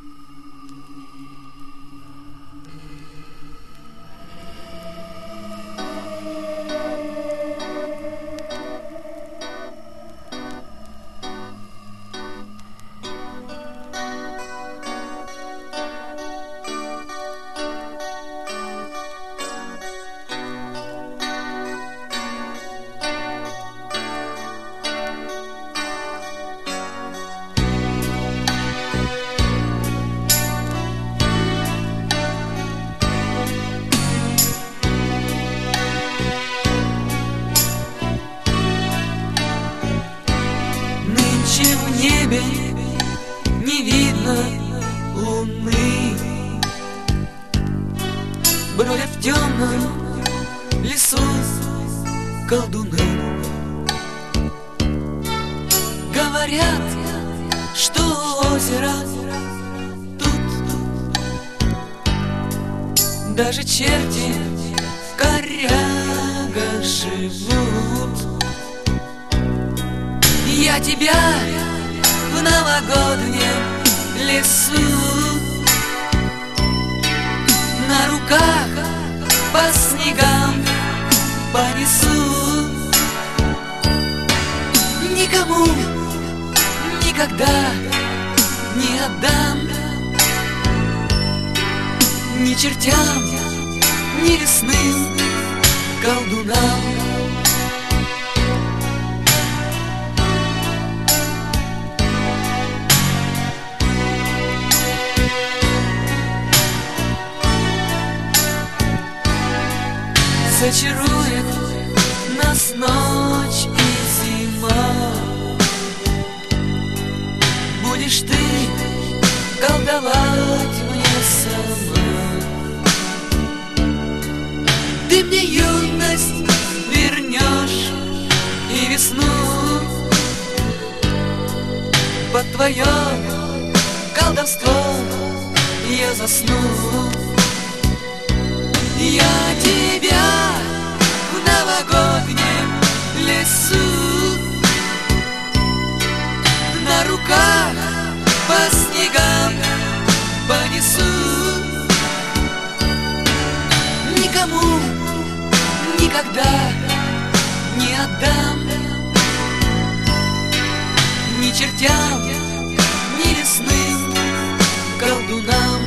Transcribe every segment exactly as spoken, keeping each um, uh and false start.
В небе не видно луны, бродят в темном лесу колдуны. Говорят, что озеро тут даже черти в корягах живут. Я тебя в новогоднем лесу на руках по снегам понесу. Никому никогда не отдам, ни чертям, ни лесным колдунам. Зачарует нас ночь и зима, будешь ты колдовать мне сама. Ты мне юность вернешь и весну, под твое колдовство я засну. Я тебя в новогоднем лесу на руках по снегам понесу. Никому никогда не отдам, ни чертям, ни лесным колдунам.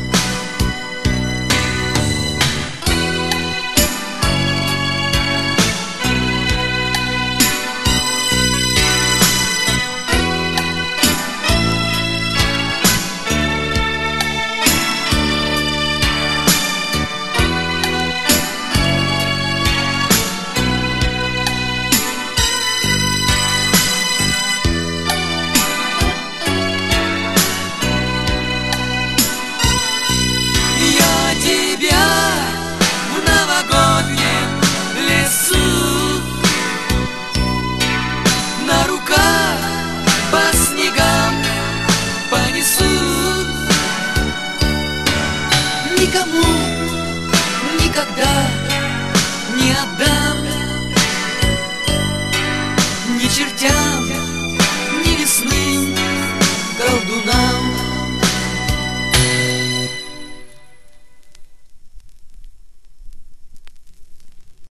Никому никогда не отдам, ни чертям,